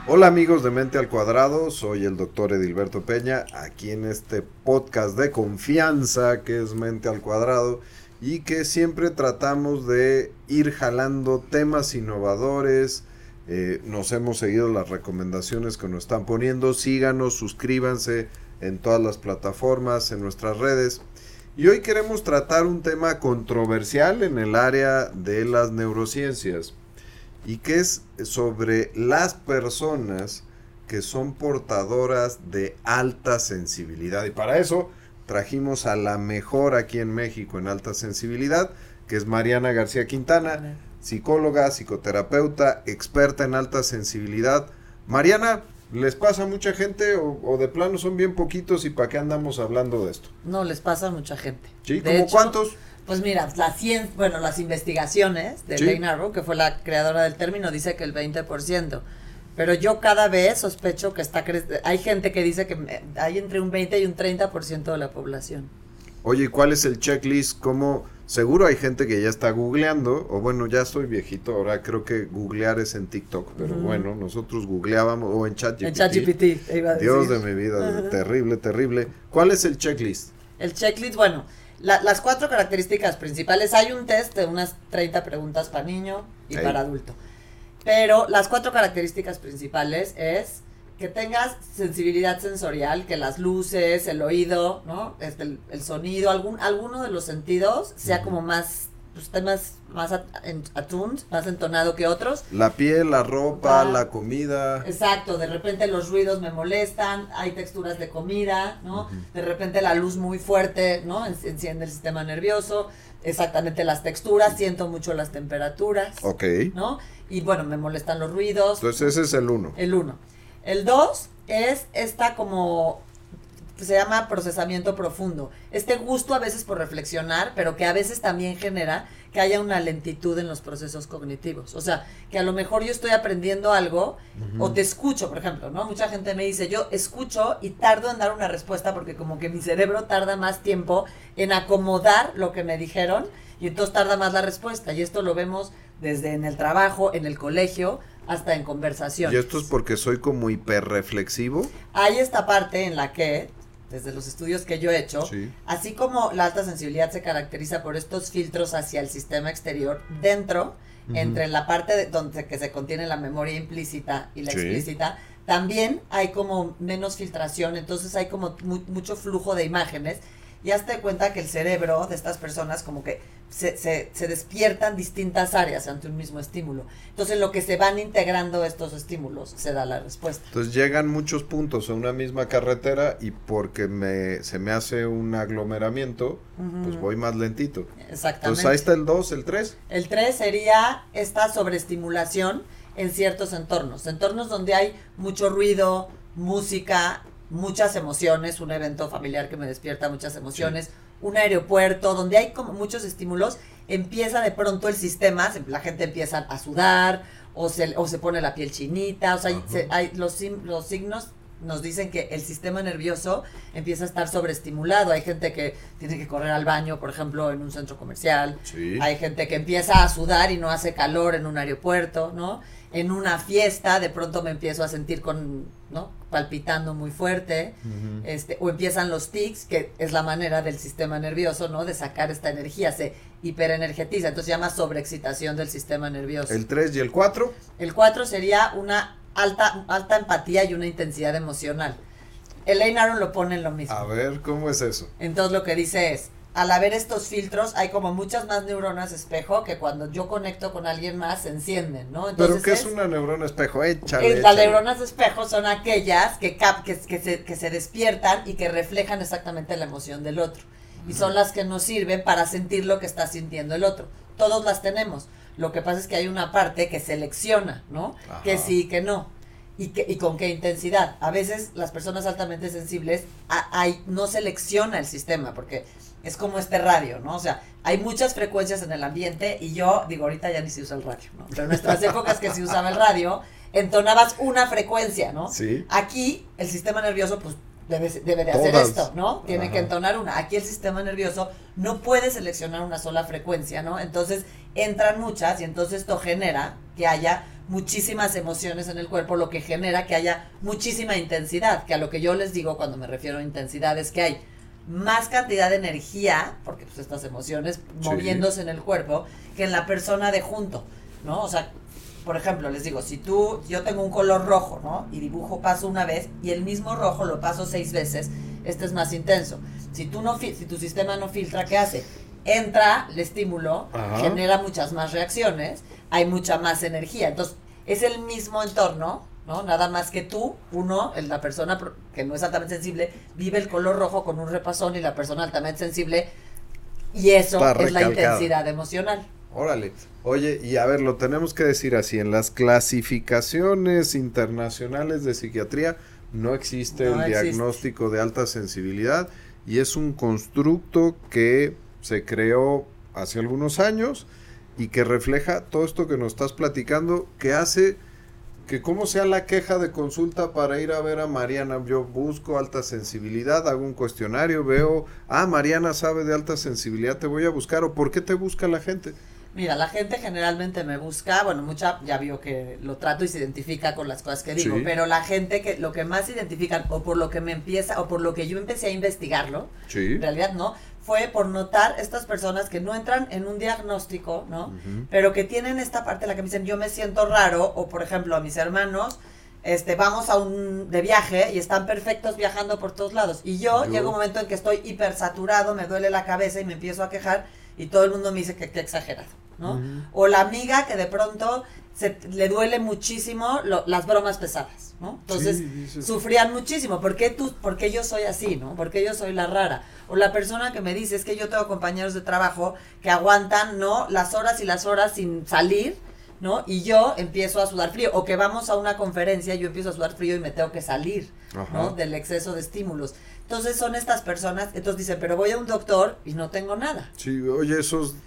Hola amigos de Mente al Cuadrado, soy el doctor Edilberto Peña, aquí en este podcast de confianza que es Mente al Cuadrado y que siempre tratamos de ir jalando temas innovadores. Nos hemos seguido las recomendaciones que nos están poniendo, síganos, suscríbanse en todas las plataformas, en nuestras redes. Y hoy queremos tratar un tema controversial en el área de las neurociencias y que es sobre las personas que son portadoras de alta sensibilidad. Y para eso trajimos a la mejor aquí en México en alta sensibilidad, que es Mariana García Quintana, psicóloga, psicoterapeuta, experta en alta sensibilidad. Mariana, ¿les pasa a mucha gente o de plano son bien poquitos y para qué andamos hablando de esto? No, les pasa a mucha gente. ¿Sí? ¿Cómo cuántos? Pues mira, las investigaciones de Lane Arrow, que fue la creadora del término, dice que el 20%. Pero yo cada vez sospecho que hay gente que dice que hay entre un 20 y un 30% de la población. Oye, ¿y cuál es el checklist? ¿Cómo? Seguro hay gente que ya está googleando, o bueno, ya soy viejito, ahora creo que googlear es en TikTok, pero bueno, nosotros googleábamos, o en ChatGPT. En ChatGPT, iba a decir. Dios de mi vida, terrible, terrible. ¿Cuál es el checklist? El checklist, bueno, las 4 características principales, hay un test de unas 30 preguntas para niño y para adulto, pero las 4 características principales es que tengas sensibilidad sensorial, que las luces, el oído, ¿no? El sonido, alguno de los sentidos sea como más, pues esté más attuned, más entonado que otros. La piel, la ropa, la comida. Exacto, de repente los ruidos me molestan, hay texturas de comida, ¿no? De repente la luz muy fuerte, ¿no? Enciende el sistema nervioso. Exactamente las texturas, siento mucho las temperaturas. Ok. ¿No? Y bueno, me molestan los ruidos. Entonces ese es el 1. El 1. El 2 es se llama procesamiento profundo. Este gusto a veces por reflexionar, pero que a veces también genera que haya una lentitud en los procesos cognitivos. O sea, que a lo mejor yo estoy aprendiendo algo o te escucho, por ejemplo, ¿no? Mucha gente me dice, yo escucho y tardo en dar una respuesta porque como que mi cerebro tarda más tiempo en acomodar lo que me dijeron y entonces tarda más la respuesta. Y esto lo vemos desde en el trabajo, en el colegio, hasta en conversaciones. ¿Y esto es porque soy como hiperreflexivo? Hay esta parte en la que, desde los estudios que yo he hecho, así como la alta sensibilidad se caracteriza por estos filtros hacia el sistema exterior, dentro, entre la parte donde que se contiene la memoria implícita y la explícita, también hay como menos filtración, entonces hay como mucho flujo de imágenes, y hazte cuenta que el cerebro de estas personas como que se despiertan distintas áreas ante un mismo estímulo. Entonces lo que se van integrando estos estímulos se da la respuesta. Entonces llegan muchos puntos a una misma carretera y porque se me hace un aglomeramiento, pues voy más lentito. Exactamente. Entonces ahí está el 2, el 3. El 3 sería esta sobreestimulación en ciertos entornos donde hay mucho ruido, música, muchas emociones, un evento familiar que me despierta muchas emociones, un aeropuerto, donde hay como muchos estímulos, empieza de pronto el sistema, la gente empieza a sudar, o se pone la piel chinita, o sea, los signos nos dicen que el sistema nervioso empieza a estar sobreestimulado. Hay gente que tiene que correr al baño, por ejemplo, en un centro comercial. Hay gente que empieza a sudar y no hace calor en un aeropuerto, ¿no? En una fiesta, de pronto me empiezo a sentir palpitando muy fuerte, o empiezan los tics, que es la manera del sistema nervioso, ¿no? De sacar esta energía, se hiperenergetiza, entonces se llama sobreexcitación del sistema nervioso. ¿El 3 y el 4? El 4 sería una alta empatía y una intensidad emocional. El Lane Arrow lo pone en lo mismo. A ver, ¿cómo es eso? Entonces lo que dice es, al haber estos filtros, hay como muchas más neuronas espejo que cuando yo conecto con alguien más se encienden, ¿no? Entonces, ¿pero qué es una neurona espejo? Échale. Las neuronas espejo son aquellas que se despiertan y que reflejan exactamente la emoción del otro. Y son las que nos sirven para sentir lo que está sintiendo el otro. Todos las tenemos. Lo que pasa es que hay una parte que selecciona, ¿no? Ajá. Que sí y que no. Y con qué intensidad. A veces las personas altamente sensibles no selecciona el sistema, porque es como este radio, ¿no? O sea, hay muchas frecuencias en el ambiente y yo, digo, ahorita ya ni se usa el radio, ¿no? Pero en nuestras épocas que se usaba el radio, entonabas una frecuencia, ¿no? Sí. Aquí el sistema nervioso, pues, debe de hacer esto, ¿no? Tiene que entonar una. Aquí el sistema nervioso no puede seleccionar una sola frecuencia, ¿no? Entonces entran muchas y entonces esto genera que haya muchísimas emociones en el cuerpo, lo que genera que haya muchísima intensidad, que a lo que yo les digo cuando me refiero a intensidad es que hay más cantidad de energía, porque pues estas emociones moviéndose en el cuerpo, que en la persona de junto, ¿no? O sea, por ejemplo, les digo, si yo tengo un color rojo, ¿no? Y paso una vez, y el mismo rojo lo paso 6 veces, este es más intenso. Si tu sistema no filtra, ¿qué hace? Entra el estímulo, genera muchas más reacciones, hay mucha más energía. Entonces, es el mismo entorno, ¿no? Nada más que la persona que no es altamente sensible, vive el color rojo con un repasón y la persona altamente sensible, y eso es la intensidad emocional. Órale. Oye, y a ver, lo tenemos que decir así, en las clasificaciones internacionales de psiquiatría no existe el diagnóstico de alta sensibilidad y es un constructo que se creó hace algunos años y que refleja todo esto que nos estás platicando, que hace que como sea la queja de consulta para ir a ver a Mariana, yo busco alta sensibilidad, hago un cuestionario, veo, Mariana sabe de alta sensibilidad, te voy a buscar, o ¿por qué te busca la gente? Mira, la gente generalmente me busca, mucha ya vio que lo trato y se identifica con las cosas que digo, pero la gente que lo que más identifican o por lo que yo empecé a investigarlo, en realidad no, fue por notar estas personas que no entran en un diagnóstico, ¿no? Pero que tienen esta parte en la que me dicen, yo me siento raro, o por ejemplo a mis hermanos, vamos de viaje y están perfectos viajando por todos lados, y yo llega un momento en que estoy hipersaturado, me duele la cabeza y me empiezo a quejar, y todo el mundo me dice que exagerado, ¿no? O la amiga que de pronto le duele muchísimo las bromas pesadas, ¿no? Entonces, sufrían muchísimo. ¿Por qué yo soy así, no? ¿Por qué yo soy la rara? O la persona que me dice, es que yo tengo compañeros de trabajo que aguantan, ¿no? Las horas y las horas sin salir, ¿no? Y yo empiezo a sudar frío. O que vamos a una conferencia y yo empiezo a sudar frío y me tengo que salir, ¿no? Del exceso de estímulos. Entonces son estas personas, entonces dicen, pero voy a un doctor y no tengo nada. Sí, oye,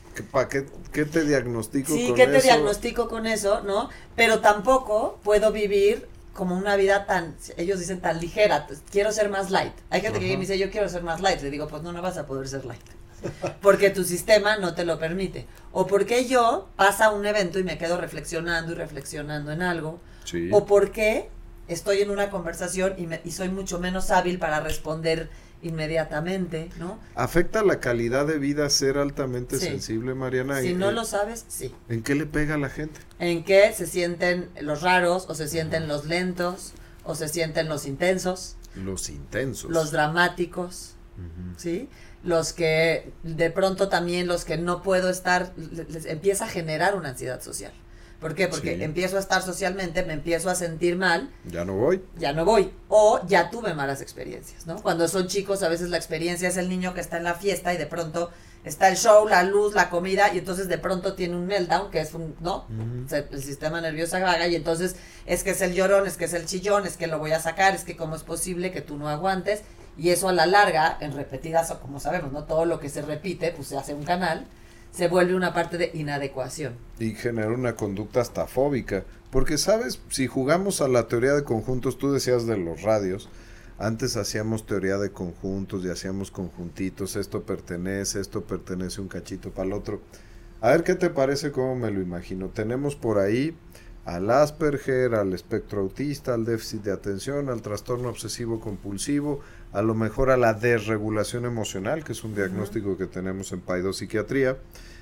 ¿qué te diagnostico con eso? Sí, ¿qué te diagnostico con eso, no? Pero tampoco puedo vivir como una vida ellos dicen tan ligera, quiero ser más light. Hay gente que me dice, yo quiero ser más light. Le digo, pues no vas a poder ser light. Porque tu sistema no te lo permite. O porque pasa un evento y me quedo reflexionando en algo. O porque estoy en una conversación y soy mucho menos hábil para responder inmediatamente, ¿no? ¿Afecta la calidad de vida ser altamente sensible, Mariana? Si no lo sabes, sí. ¿En qué le pega a la gente? En que se sienten los raros, o se sienten los lentos, o se sienten los intensos. Los intensos. Los dramáticos, ¿sí? Los que de pronto también, los que no puedo estar, les empieza a generar una ansiedad social. ¿Por qué? Porque empiezo a estar socialmente, me empiezo a sentir mal. Ya no voy. O ya tuve malas experiencias, ¿no? Cuando son chicos, a veces la experiencia es el niño que está en la fiesta y de pronto está el show, la luz, la comida, y entonces de pronto tiene un meltdown, que es ¿no? El sistema nervioso vaga, y entonces es que es el llorón, es que es el chillón, es que lo voy a sacar, es que cómo es posible que tú no aguantes, y eso a la larga, en repetidas, como sabemos, ¿no? Todo lo que se repite, pues se hace un canal, se vuelve una parte de inadecuación. Y genera una conducta hasta fóbica. Porque, ¿sabes? Si jugamos a la teoría de conjuntos, tú decías de los radios, antes hacíamos teoría de conjuntos y hacíamos conjuntitos, esto pertenece un cachito para el otro. A ver qué te parece, cómo me lo imagino. Tenemos por ahí al Asperger, al espectro autista, al déficit de atención, al trastorno obsesivo compulsivo, a lo mejor a la desregulación emocional, que es un diagnóstico que tenemos en PAI 2 Psiquiatría.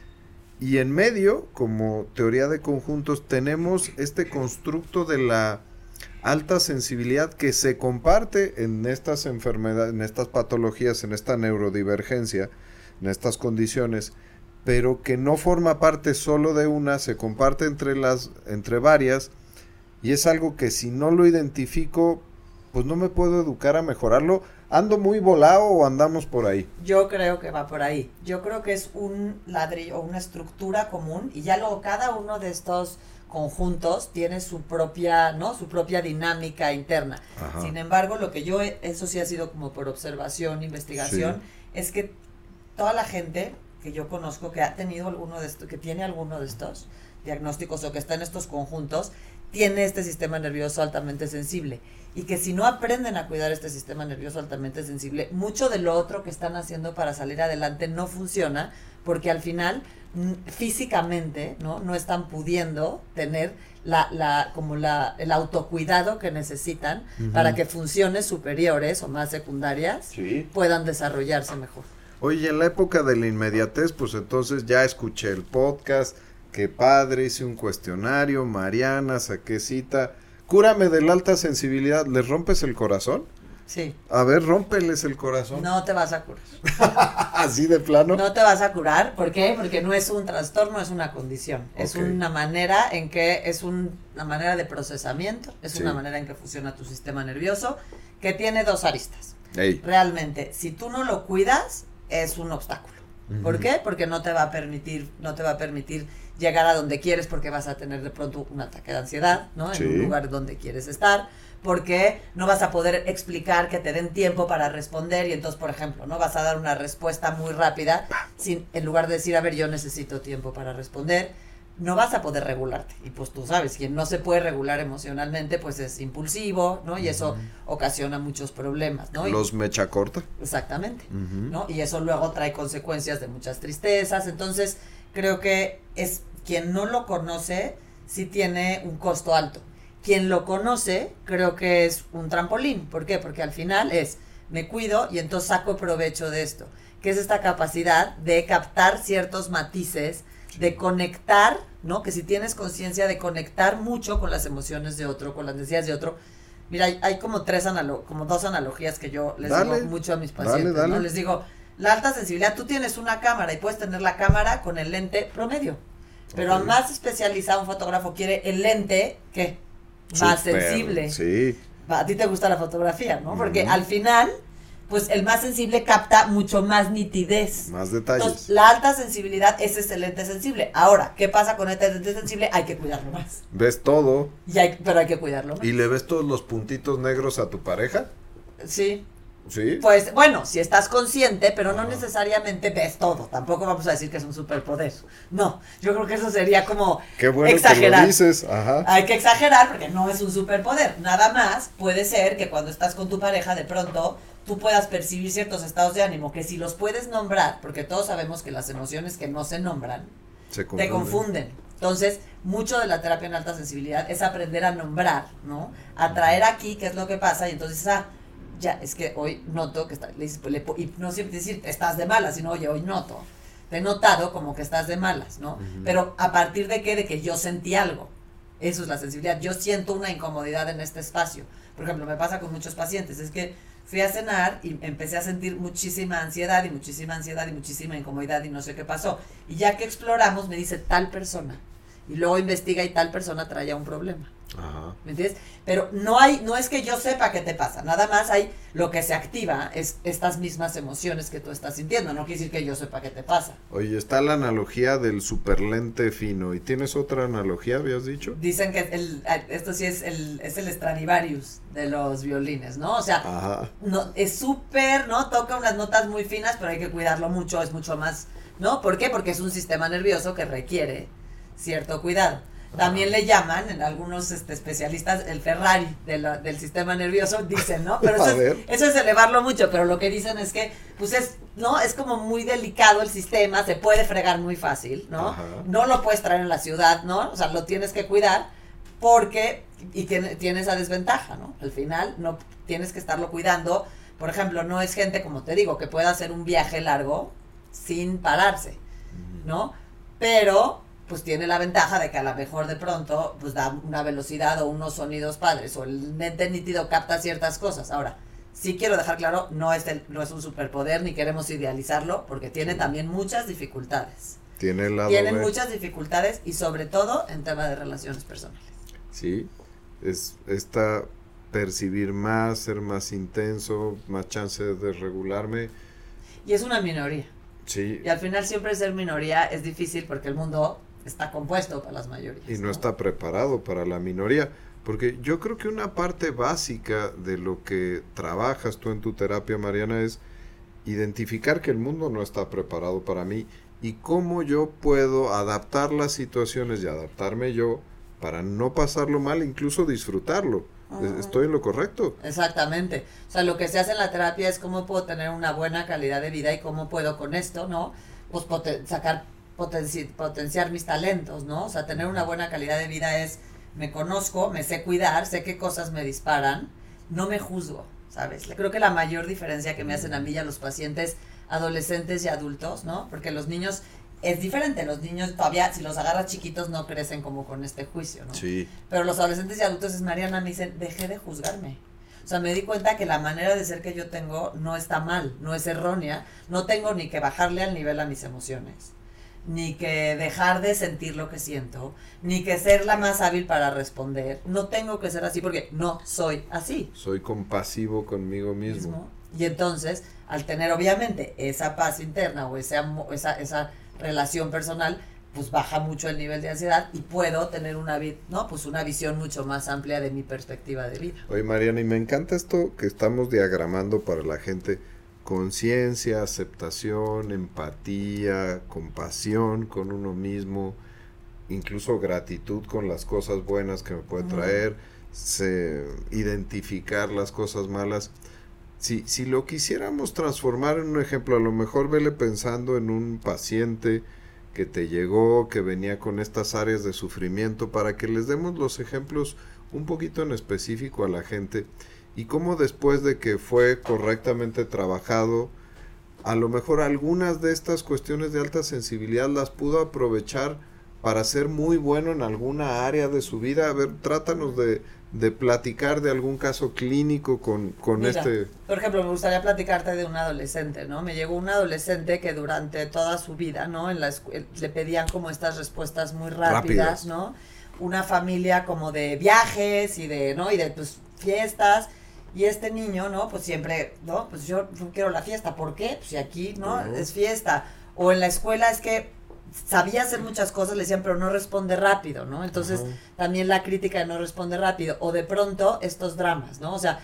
Y en medio, como teoría de conjuntos, tenemos este constructo de la alta sensibilidad que se comparte en estas enfermedades, en estas patologías, en esta neurodivergencia, en estas condiciones, pero que no forma parte solo de una, se comparte entre varias, y es algo que si no lo identifico, pues no me puedo educar a mejorarlo. ¿Ando muy volado o andamos por ahí? Yo creo que va por ahí. Yo creo que es un ladrillo o una estructura común, y ya luego cada uno de estos conjuntos tiene su propia, ¿no? Su propia dinámica interna. Ajá. Sin embargo, lo que eso sí ha sido como por observación, investigación, es que toda la gente que yo conozco que ha tenido que tiene alguno de estos diagnósticos o que está en estos conjuntos, tiene este sistema nervioso altamente sensible, y que si no aprenden a cuidar este sistema nervioso altamente sensible, mucho de lo otro que están haciendo para salir adelante no funciona, porque al final físicamente, ¿no? No están pudiendo tener el autocuidado que necesitan para que funciones superiores o más secundarias puedan desarrollarse mejor. Oye, en la época de la inmediatez, pues entonces ya escuché el podcast, qué padre, hice un cuestionario, Mariana, saqué cita, cúrame de la alta sensibilidad, ¿les rompes el corazón? Sí. A ver, rómpeles el corazón. No te vas a curar. ¿Así de plano? No te vas a curar, ¿por qué? Porque no es un trastorno, es una condición. Es una manera en que, es una manera de procesamiento, es una manera en que funciona tu sistema nervioso, que tiene dos aristas. Realmente, si tú no lo cuidas, es un obstáculo. ¿Por qué? Porque no te va a permitir llegar a donde quieres, porque vas a tener de pronto un ataque de ansiedad, ¿no? En un lugar donde quieres estar, porque no vas a poder explicar, que te den tiempo para responder, y entonces, por ejemplo, no vas a dar una respuesta muy rápida, en lugar de decir, a ver, yo necesito tiempo para responder, no vas a poder regularte. Y pues tú sabes, quien no se puede regular emocionalmente, pues es impulsivo, ¿no? Y eso ocasiona muchos problemas, ¿no? Los mecha corta. Exactamente, ¿no? Y eso luego trae consecuencias de muchas tristezas. Entonces, creo que quien no lo conoce, sí tiene un costo alto. Quien lo conoce, creo que es un trampolín. ¿Por qué? Porque al final me cuido y entonces saco provecho de esto, que es esta capacidad de captar ciertos matices, de conectar, ¿no? Que si tienes conciencia de conectar mucho con las emociones de otro, con las necesidades de otro. Mira, hay como dos analogías que yo les digo mucho a mis pacientes, ¿no? Les digo, la alta sensibilidad, tú tienes una cámara y puedes tener la cámara con el lente promedio, pero a más especializado un fotógrafo quiere el lente, ¿qué? Más sensible. Sí. A ti te gusta la fotografía, ¿no? Porque al final, pues el más sensible capta mucho más nitidez. Más detalles. Entonces, la alta sensibilidad es el lente sensible. Ahora, ¿qué pasa con este lente sensible? Hay que cuidarlo más. ¿Ves todo? Pero hay que cuidarlo más. ¿Y le ves todos los puntitos negros a tu pareja? Sí. ¿Sí? Pues, bueno, si estás consciente, pero no necesariamente ves todo. Tampoco vamos a decir que es un superpoder. No, yo creo que eso sería como Qué bueno exagerar. Que lo dices. Ajá. Hay que exagerar porque no es un superpoder. Nada más puede ser que cuando estás con tu pareja, de pronto tú puedas percibir ciertos estados de ánimo que si los puedes nombrar, porque todos sabemos que las emociones que no se nombran te confunden. Entonces, mucho de la terapia en alta sensibilidad es aprender a nombrar, ¿no? A traer aquí qué es lo que pasa y entonces, ya, es que hoy noto que y no siempre decir, estás de malas, sino, oye, hoy noto, te he notado como que estás de malas, ¿no? Pero ¿a partir de qué? De que yo sentí algo. Eso es la sensibilidad. Yo siento una incomodidad en este espacio. Por ejemplo, me pasa con muchos pacientes, es que fui a cenar y empecé a sentir muchísima ansiedad y muchísima incomodidad y no sé qué pasó. Y ya que exploramos, me dice tal persona. Y luego investiga y tal persona traía un problema. Ajá. ¿Me entiendes? Pero no es que yo sepa qué te pasa, nada más lo que se activa es estas mismas emociones que tú estás sintiendo, no quiere decir que yo sepa qué te pasa. Oye, está la analogía del superlente fino, ¿y tienes otra analogía, habías dicho? Dicen que esto sí es el Stradivarius de los violines, ¿no? O sea, no, es súper, ¿no? Toca unas notas muy finas, pero hay que cuidarlo mucho, es mucho más, ¿no? ¿Por qué? Porque es un sistema nervioso que requiere cierto cuidado. También le llaman, en algunos especialistas, el Ferrari del sistema nervioso, dicen, ¿no? Pero eso es elevarlo mucho, pero lo que dicen es que, pues es como muy delicado el sistema, se puede fregar muy fácil, ¿no? No lo puedes traer en la ciudad, ¿no? O sea, lo tienes que cuidar porque, y tiene esa desventaja, ¿no? Al final, no tienes que estarlo cuidando. Por ejemplo, no es gente, como te digo, que pueda hacer un viaje largo sin pararse, ¿no? Pero pues tiene la ventaja de que a lo mejor de pronto pues da una velocidad o unos sonidos padres o el lente nítido capta ciertas cosas. Ahora, sí quiero dejar claro, no es un superpoder ni queremos idealizarlo porque tiene también muchas dificultades. Tienen muchas dificultades y sobre todo en tema de relaciones personales. Sí, es percibir más, ser más intenso, más chance de regularme. Y es una minoría. Sí. Y al final siempre ser minoría es difícil porque el mundo está compuesto para las mayorías. Y no está preparado para la minoría, porque yo creo que una parte básica de lo que trabajas tú en tu terapia, Mariana, es identificar que el mundo no está preparado para mí y cómo yo puedo adaptar las situaciones y adaptarme yo para no pasarlo mal, incluso disfrutarlo. ¿Estoy en lo correcto? Exactamente. O sea, lo que se hace en la terapia es cómo puedo tener una buena calidad de vida y cómo puedo con esto, ¿no? Pues sacar potenciar mis talentos, ¿no? O sea, tener una buena calidad de vida es, me conozco, me sé cuidar, sé qué cosas me disparan, no me juzgo, ¿sabes? Creo que la mayor diferencia que me hacen a mí y a los pacientes adolescentes y adultos, ¿no? Porque los niños es diferente, los niños todavía, si los agarras chiquitos, no crecen como con este juicio, ¿no? Sí. Pero los adolescentes y adultos, es Mariana, me dicen, dejé de juzgarme. O sea, me di cuenta que la manera de ser que yo tengo no está mal, no es errónea, no tengo ni que bajarle al nivel a mis emociones, ni que dejar de sentir lo que siento, ni que ser la más hábil para responder, no tengo que ser así porque no soy así. Soy compasivo conmigo mismo. Y entonces, al tener obviamente esa paz interna o esa relación personal, pues baja mucho el nivel de ansiedad y puedo tener una visión mucho más amplia de mi perspectiva de vida. Oye, Mariana, y me encanta esto que estamos diagramando para la gente: conciencia, aceptación, empatía, compasión con uno mismo, incluso gratitud con las cosas buenas que me puede traer, identificar las cosas malas. Si lo quisiéramos transformar en un ejemplo, a lo mejor vele pensando en un paciente que te llegó, que venía con estas áreas de sufrimiento, para que les demos los ejemplos un poquito en específico a la gente, y cómo después de que fue correctamente trabajado, a lo mejor algunas de estas cuestiones de alta sensibilidad las pudo aprovechar para ser muy bueno en alguna área de su vida. A ver, trátanos de platicar de algún caso clínico con Mira, por ejemplo, me gustaría platicarte de un adolescente, ¿no? Me llegó un adolescente que durante toda su vida, ¿no? Le pedían como estas respuestas muy rápidas, ¿no? Una familia como de viajes y de pues fiestas. Y este niño, ¿no? Pues siempre, ¿no? Pues yo quiero la fiesta. ¿Por qué? Pues si aquí, ¿no? Es fiesta. O en la escuela es que sabía hacer muchas cosas, le decían, pero no responde rápido, ¿no? Entonces, también la crítica de no responde rápido. O de pronto, estos dramas, ¿no? O sea,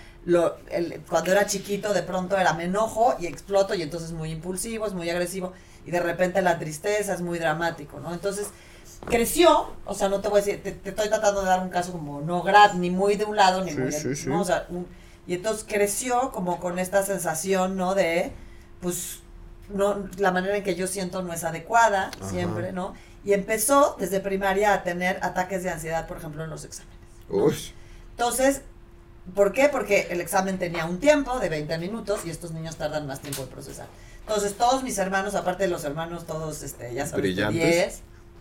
cuando era chiquito, de pronto era me enojo y exploto, y entonces es muy impulsivo, es muy agresivo, y de repente la tristeza es muy dramático, ¿no? Entonces, creció, o sea, no te voy a decir, te estoy tratando de dar un caso como ni muy de un lado, ni muy de, ¿no? O sea, y entonces creció como con esta sensación, ¿no? De, pues, no, la manera en que yo siento no es adecuada, siempre, ¿no? Y empezó desde primaria a tener ataques de ansiedad, por ejemplo, en los exámenes, ¿no? Entonces, ¿por qué? Porque el examen tenía un tiempo de 20 minutos y estos niños tardan más tiempo en procesar. Entonces, todos mis hermanos, aparte de los hermanos, todos, ya sabes, brillantes. 10,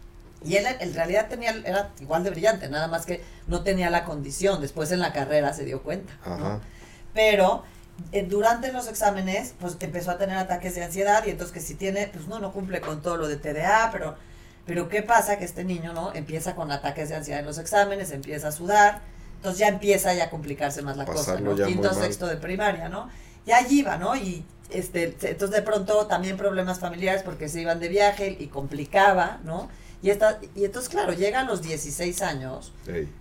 y él en realidad era igual de brillante, nada más que no tenía la condición. Después en la carrera se dio cuenta, ¿no? Pero durante los exámenes, pues empezó a tener ataques de ansiedad, y entonces que si tiene, pues no cumple con todo lo de TDA, pero ¿qué pasa? Que este niño, ¿no? Empieza con ataques de ansiedad en los exámenes, empieza a sudar, entonces ya empieza a complicarse más la cosa, ¿no? Quinto, sexto de primaria, ¿no? Y allí iba, ¿no? Y entonces de pronto también problemas familiares porque se iban de viaje y complicaba, ¿no? Y entonces, claro, llega a los 16 años,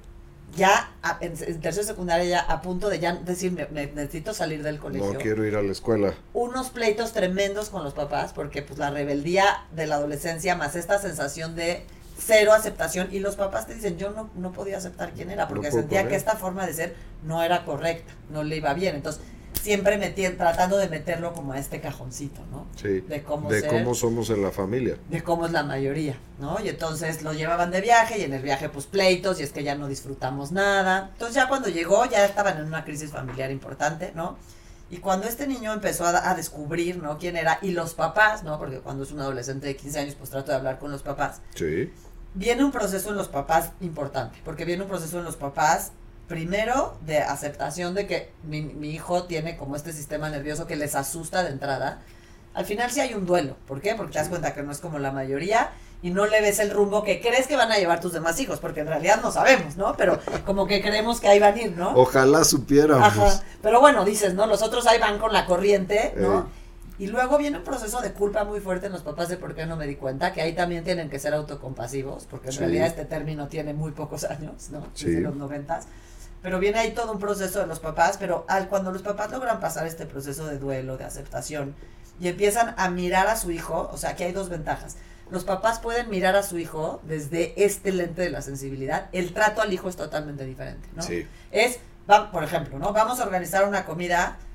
ya en tercero secundaria, ya a punto de ya decir, me necesito salir del colegio. No quiero ir a la escuela. Unos pleitos tremendos con los papás, porque pues la rebeldía de la adolescencia, más esta sensación de cero aceptación, y los papás te dicen, yo no podía aceptar quién era, porque sentía que esta forma de ser no era correcta, no le iba bien. Entonces, siempre tratando de meterlo como a este cajoncito, ¿no? Sí, de cómo somos en la familia. De cómo es la mayoría, ¿no? Y entonces lo llevaban de viaje, y en el viaje pues pleitos, y es que ya no disfrutamos nada. Entonces ya cuando llegó, ya estaban en una crisis familiar importante, ¿no? Y cuando este niño empezó a descubrir, ¿no? Quién era, y los papás, ¿no? Porque cuando es un adolescente de 15 años, pues trato de hablar con los papás. Sí. Viene un proceso en los papás importante, porque viene un proceso en los papás primero de aceptación de que mi hijo tiene como este sistema nervioso que les asusta de entrada. Al final sí hay un duelo. ¿Por qué? Porque te das cuenta que no es como la mayoría y no le ves el rumbo que crees que van a llevar tus demás hijos, porque en realidad no sabemos, ¿no? Pero como que creemos que ahí van a ir, ¿no? Ojalá supiéramos. Ajá. Pero bueno, dices, ¿no? Los otros ahí van con la corriente, ¿no? Y luego viene un proceso de culpa muy fuerte en los papás de por qué no me di cuenta, que ahí también tienen que ser autocompasivos, porque en realidad este término tiene muy pocos años, ¿no? Desde los 90s. Pero viene ahí todo un proceso de los papás, pero cuando los papás logran pasar este proceso de duelo, de aceptación, y empiezan a mirar a su hijo, o sea, aquí hay dos ventajas. Los papás pueden mirar a su hijo desde este lente de la sensibilidad. El trato al hijo es totalmente diferente, ¿no? Sí. Por ejemplo, ¿no? Vamos a organizar una comida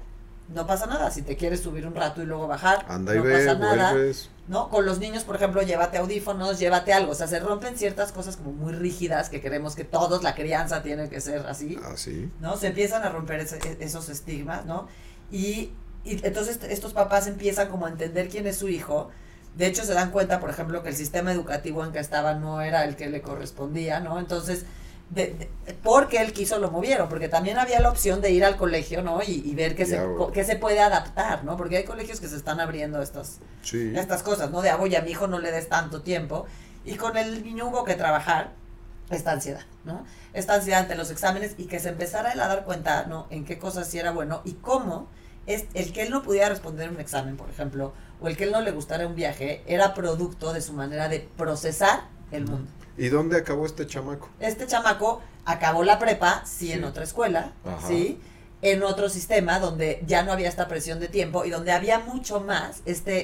no pasa nada. Si te quieres subir un rato y luego bajar, anda y no ve, pasa nada. vuelves. ¿No? Con los niños, por ejemplo, llévate audífonos, llévate algo. O sea, se rompen ciertas cosas como muy rígidas que queremos que todos, la crianza tiene que ser así. Así. ¿No? Se empiezan a romper esos estigmas, ¿no? Y entonces estos papás empiezan como a entender quién es su hijo. De hecho, se dan cuenta, por ejemplo, que el sistema educativo en que estaba no era el que le correspondía, ¿no? Entonces, porque él quiso lo movieron, porque también había la opción de ir al colegio, ¿no? Y ver que se puede adaptar, ¿no? Porque hay colegios que se están abriendo estas cosas, ¿no? De, oye, a mi hijo no le des tanto tiempo. Y con el niño hubo que trabajar esta ansiedad, ¿no? Esta ansiedad ante los exámenes y que se empezara él a dar cuenta, ¿no? En qué cosas sí era bueno y cómo el que él no pudiera responder un examen, por ejemplo, o el que él no le gustara un viaje, era producto de su manera de procesar el mundo. ¿Y dónde acabó este chamaco? Este chamaco acabó la prepa, sí, en otra escuela, sí, en otro sistema donde ya no había esta presión de tiempo y donde había mucho más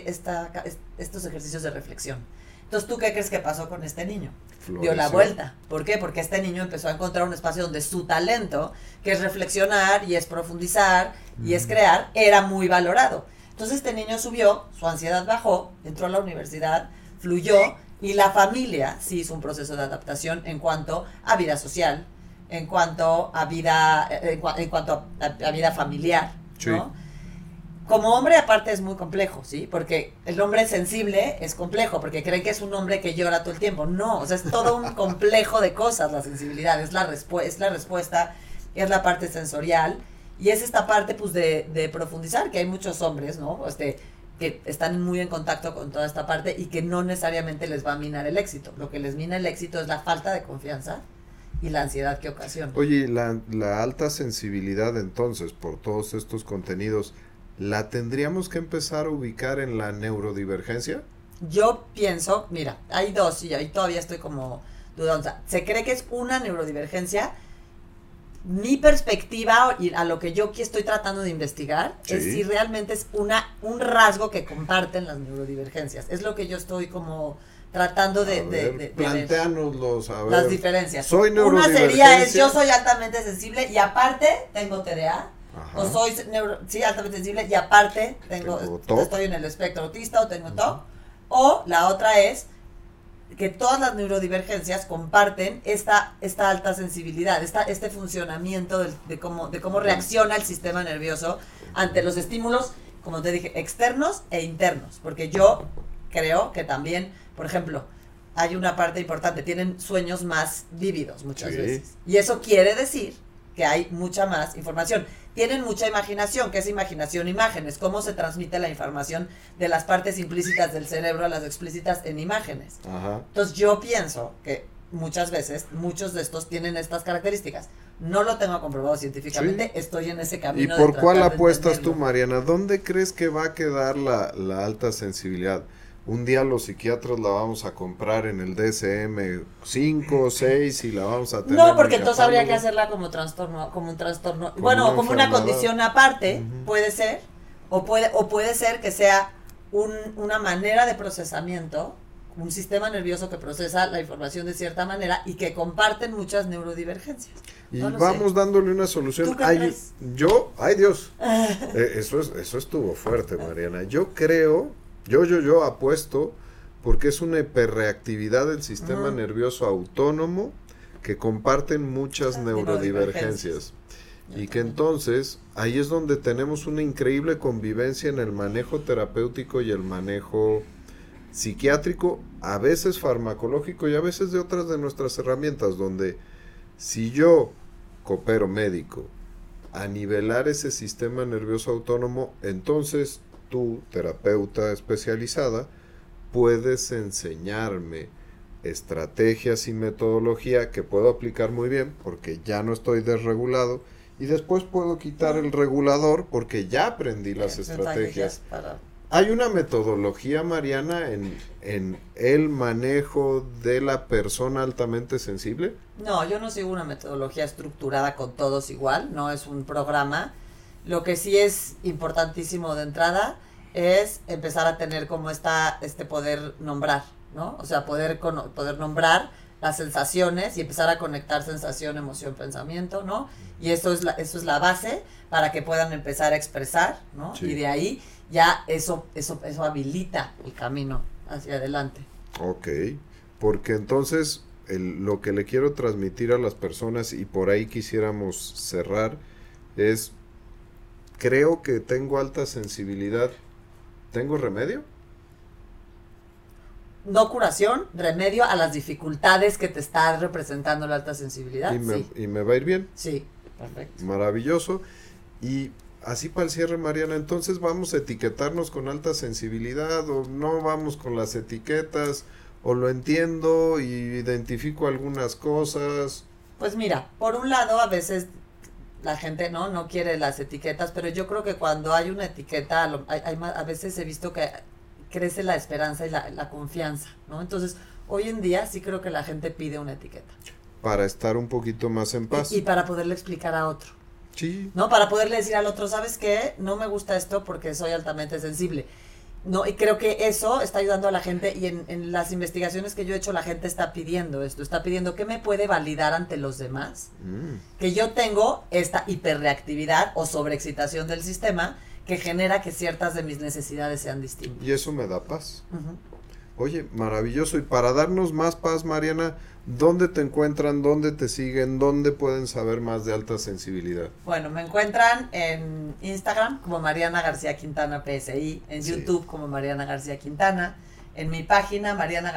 estos ejercicios de reflexión. Entonces, ¿tú qué crees que pasó con este niño? Floreció. Dio la vuelta. ¿Por qué? Porque este niño empezó a encontrar un espacio donde su talento, que es reflexionar y es profundizar y es crear, era muy valorado. Entonces, este niño subió, su ansiedad bajó, entró a la universidad, fluyó, y la familia sí hizo un proceso de adaptación en cuanto a vida social, en cuanto a vida, a vida familiar, ¿no? Sí. Como hombre, aparte, es muy complejo, ¿sí? Porque el hombre sensible es complejo, porque creen que es un hombre que llora todo el tiempo. No, o sea, es todo un complejo de cosas, la sensibilidad. Es la respuesta, es la parte sensorial, y es esta parte, pues, de profundizar, que hay muchos hombres, ¿no? Que están muy en contacto con toda esta parte y que no necesariamente les va a minar el éxito. Lo que les mina el éxito es la falta de confianza y la ansiedad que ocasiona. Oye, la alta sensibilidad, entonces, por todos estos contenidos, ¿la tendríamos que empezar a ubicar en la neurodivergencia? Yo pienso, mira, hay dos y ahí todavía estoy como dudosa. Se cree que es una neurodivergencia. Mi perspectiva y a lo que yo aquí estoy tratando de investigar es si realmente es un rasgo que comparten las neurodivergencias. Es lo que yo estoy como tratando de planteárnoslos, a ver. Las diferencias. Soy neurodivergencia. Una sería yo soy altamente sensible y aparte tengo TDA. Ajá. O soy altamente sensible y aparte estoy en el espectro autista o tengo TOC. O la otra es que todas las neurodivergencias comparten esta alta sensibilidad, este funcionamiento de cómo reacciona el sistema nervioso ante los estímulos, como te dije, externos e internos. Porque yo creo que también, por ejemplo, hay una parte importante, tienen sueños más vívidos muchas veces. Y eso quiere decir que hay mucha más información. Tienen mucha imaginación. ¿Qué es imaginación? Imágenes. ¿Cómo se transmite la información de las partes implícitas del cerebro a las explícitas en imágenes? Ajá. Entonces yo pienso que muchas veces, muchos de estos tienen estas características. No lo tengo comprobado científicamente, estoy en ese camino. ¿Y por cuál apuestas tú, Mariana? ¿Dónde crees que va a quedar la alta sensibilidad? Un día los psiquiatras la vamos a comprar en el DSM 5 o 6 y la vamos a tener. No, porque entonces habría que hacerla como un trastorno, bueno, como una condición aparte, puede ser, o puede ser que sea una manera de procesamiento, un sistema nervioso que procesa la información de cierta manera y que comparten muchas neurodivergencias. Y vamos dándole una solución. ¿Tú qué crees? Ay Dios, eso estuvo fuerte, Mariana. Yo creo... Yo apuesto porque es una hiperreactividad del sistema nervioso autónomo que comparten muchas neurodivergencias y que entonces ahí es donde tenemos una increíble convivencia en el manejo terapéutico y el manejo psiquiátrico, a veces farmacológico y a veces de otras de nuestras herramientas, donde si yo coopero médico a nivelar ese sistema nervioso autónomo, entonces tú, terapeuta especializada, puedes enseñarme estrategias y metodología que puedo aplicar muy bien porque ya no estoy desregulado y después puedo quitar el regulador porque ya aprendí las estrategias. ¿Hay una metodología, Mariana, en el manejo de la persona altamente sensible? No, yo no sigo una metodología estructurada con todos igual, no es un programa. Lo que sí es importantísimo de entrada es empezar a tener como este poder nombrar, ¿no? O sea, poder nombrar las sensaciones y empezar a conectar sensación, emoción, pensamiento, ¿no? Y eso es la base para que puedan empezar a expresar, ¿no? Sí. Y de ahí ya eso habilita el camino hacia adelante. Ok, porque entonces lo que le quiero transmitir a las personas, y por ahí quisiéramos cerrar, es, creo que tengo alta sensibilidad. ¿Tengo remedio? No curación, remedio a las dificultades que te está representando la alta sensibilidad. Y me va a ir bien. Sí, perfecto. Maravilloso. Y así para el cierre, Mariana, entonces vamos a etiquetarnos con alta sensibilidad o no vamos con las etiquetas, o lo entiendo y identifico algunas cosas. Pues mira, por un lado a veces la gente no quiere las etiquetas, pero yo creo que cuando hay una etiqueta, a veces he visto que crece la esperanza y la confianza, ¿no? Entonces, hoy en día sí creo que la gente pide una etiqueta. Para estar un poquito más en paz. Y para poderle explicar a otro. Sí. ¿No? Para poderle decir al otro, ¿sabes qué? No me gusta esto porque soy altamente sensible. No, y creo que eso está ayudando a la gente, y en las investigaciones que yo he hecho la gente está pidiendo esto, está pidiendo qué me puede validar ante los demás, que yo tengo esta hiperreactividad o sobreexcitación del sistema que genera que ciertas de mis necesidades sean distintas. Y eso me da paz. Oye, maravilloso. Y para darnos más paz, Mariana, ¿dónde te encuentran? ¿Dónde te siguen? ¿Dónde pueden saber más de alta sensibilidad? Bueno, me encuentran en Instagram como Mariana García Quintana PSI, en YouTube como Mariana García Quintana, en mi página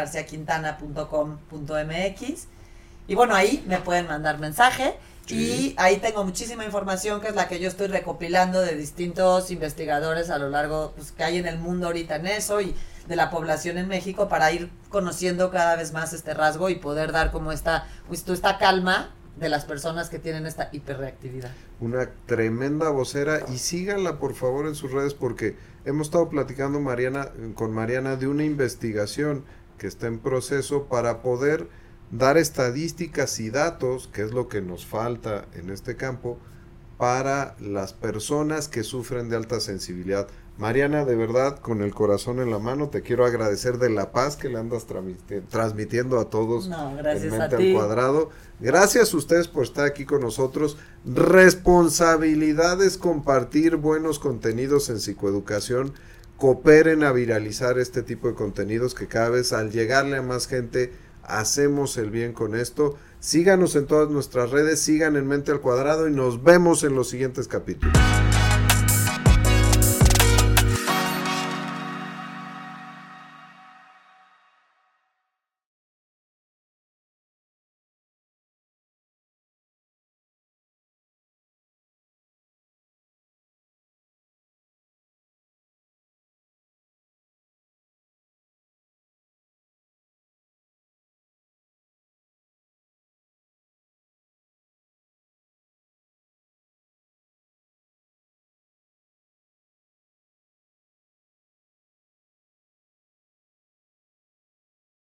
marianagarciaquintana.com.mx, y bueno, ahí me pueden mandar mensaje. Y ahí tengo muchísima información que es la que yo estoy recopilando de distintos investigadores a lo largo, pues, que hay en el mundo ahorita en eso, y de la población en México, para ir conociendo cada vez más este rasgo y poder dar como esta calma de las personas que tienen esta hiperreactividad. Una tremenda vocera, y síganla por favor en sus redes, porque hemos estado platicando con Mariana de una investigación que está en proceso para poder dar estadísticas y datos, que es lo que nos falta en este campo, para las personas que sufren de alta sensibilidad. Mariana, de verdad, con el corazón en la mano, te quiero agradecer de la paz que le andas transmitiendo a todos. No, gracias en Mente a ti. al Cuadrado. Gracias a ustedes por estar aquí con nosotros. Responsabilidad es compartir buenos contenidos en psicoeducación. Cooperen a viralizar este tipo de contenidos, que cada vez al llegarle a más gente hacemos el bien con esto. Síganos en todas nuestras redes, sigan en Mente al Cuadrado y nos vemos en los siguientes capítulos.